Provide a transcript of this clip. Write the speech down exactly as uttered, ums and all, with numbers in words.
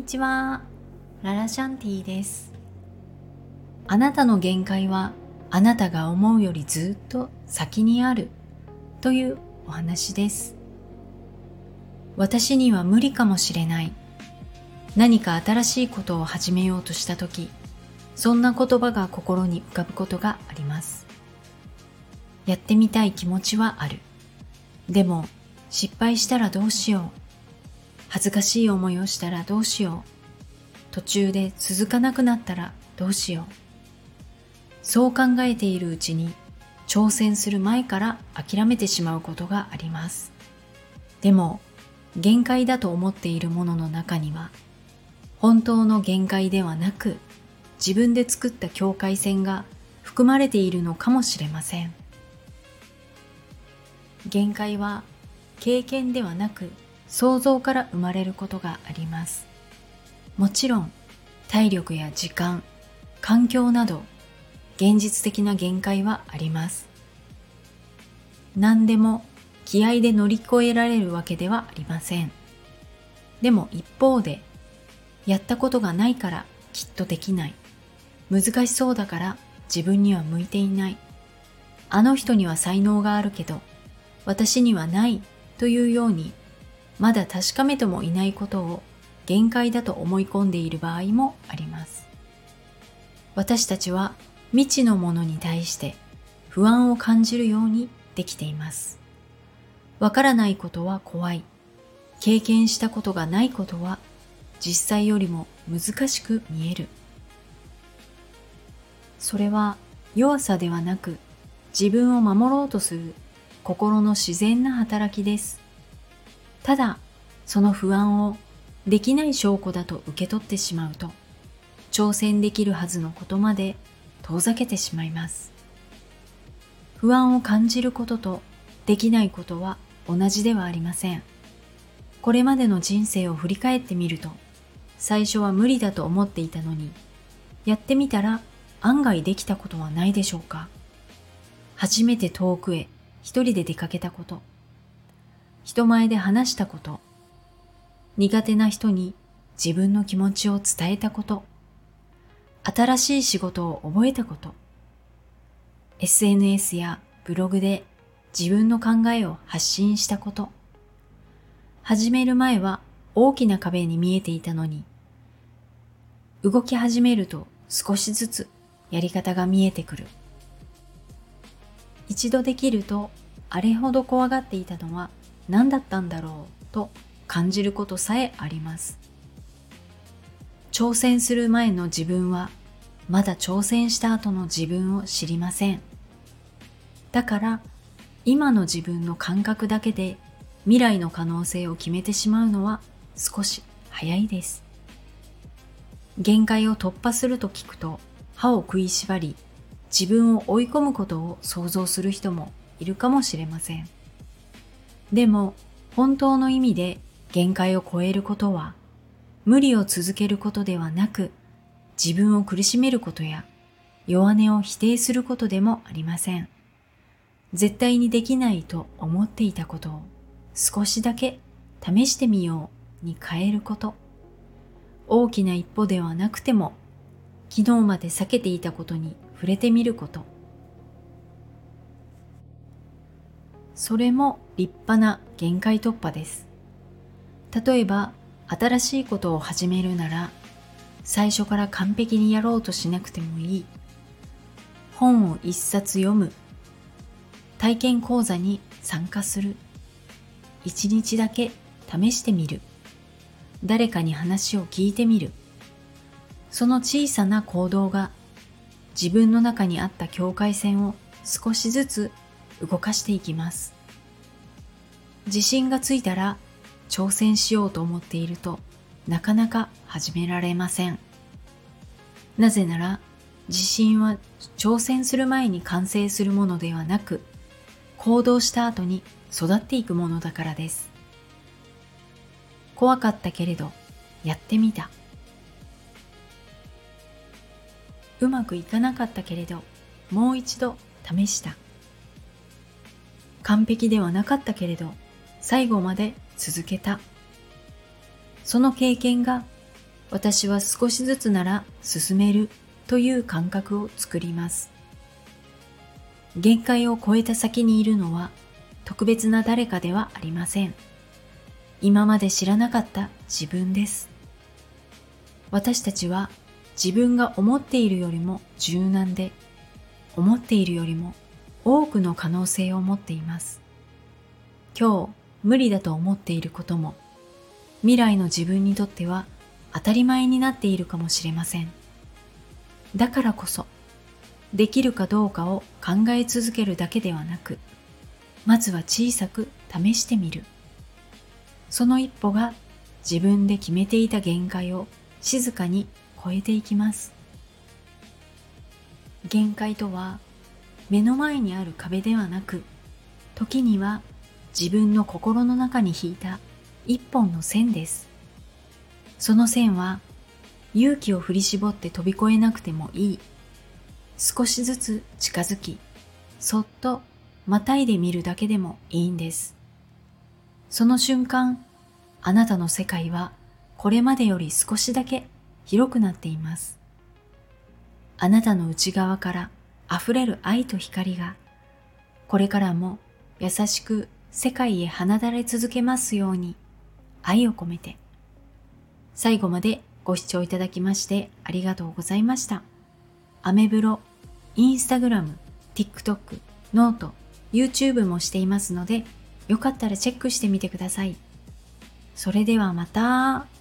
にちは、ララシャンティです。あなたの限界はあなたが思うよりずっと先にあるというお話です。私には無理かもしれない。何か新しいことを始めようとしたとき、そんな言葉が心に浮かぶことがあります。やってみたい気持ちはある。でも失敗したらどうしよう。恥ずかしい思いをしたらどうしよう。途中で続かなくなったらどうしよう。そう考えているうちに挑戦する前から諦めてしまうことがあります。でも限界だと思っているものの中には本当の限界ではなく自分で作った境界線が含まれているのかもしれません。限界は経験ではなく想像から生まれることがあります。もちろん体力や時間、環境など現実的な限界はあります。何でも気合で乗り越えられるわけではありません。でも一方で、やったことがないからきっとできない。難しそうだから自分には向いていない。あの人には才能があるけど、私にはないというように、まだ確かめてもいないことを限界だと思い込んでいる場合もあります。私たちは未知のものに対して不安を感じるようにできています。わからないことは怖い。経験したことがないことは実際よりも難しく見える。それは弱さではなく自分を守ろうとする心の自然な働きです。ただ、その不安をできない証拠だと受け取ってしまうと、挑戦できるはずのことまで遠ざけてしまいます。不安を感じることとできないことは同じではありません。これまでの人生を振り返ってみると、最初は無理だと思っていたのに、やってみたら案外できたことはないでしょうか。初めて遠くへ一人で出かけたこと、人前で話したこと、苦手な人に自分の気持ちを伝えたこと、新しい仕事を覚えたこと、エスエヌエス やブログで自分の考えを発信したこと。始める前は大きな壁に見えていたのに、動き始めると少しずつやり方が見えてくる。一度できると、あれほど怖がっていたのは何だったんだろうと感じることさえあります。挑戦する前の自分はまだ挑戦した後の自分を知りません。だから今の自分の感覚だけで未来の可能性を決めてしまうのは少し早いです。限界を突破すると聞くと歯を食いしばり自分を追い込むことを想像する人もいるかもしれません。でも本当の意味で限界を超えることは無理を続けることではなく自分を苦しめることや弱音を否定することでもありません。絶対にできないと思っていたことを少しだけ試してみように変えること。大きな一歩ではなくても昨日まで避けていたことに触れてみること。それも立派な限界突破です。例えば、新しいことを始めるなら、最初から完璧にやろうとしなくてもいい。本を一冊読む。体験講座に参加する。一日だけ試してみる。誰かに話を聞いてみる。その小さな行動が自分の中にあった境界線を少しずつ動かしていきます。自信がついたら挑戦しようと思っているとなかなか始められません。なぜなら自信は挑戦する前に完成するものではなく行動した後に育っていくものだからです。怖かったけれどやってみた。うまくいかなかったけれどもう一度試した。完璧ではなかったけれど最後まで続けた。その経験が私は少しずつなら進めるという感覚を作ります。限界を超えた先にいるのは特別な誰かではありません。今まで知らなかった自分です。私たちは自分が思っているよりも柔軟で、思っているよりも多くの可能性を持っています。今日無理だと思っていることも、未来の自分にとっては当たり前になっているかもしれません。だからこそ、できるかどうかを考え続けるだけではなく、まずは小さく試してみる。その一歩が自分で決めていた限界を静かに超えていきます。限界とは目の前にある壁ではなく、時には自分の心の中に引いた一本の線です。その線は勇気を振り絞って飛び越えなくてもいい。少しずつ近づき、そっとまたいでみるだけでもいいんです。その瞬間、あなたの世界はこれまでより少しだけ広くなっています。あなたの内側から溢れる愛と光が、これからも優しく世界へ放たれ続けますように、愛を込めて。最後までご視聴いただきましてありがとうございました。アメブロ、インスタグラム、TikTok、ノート、YouTube もしていますので、よかったらチェックしてみてください。それではまた。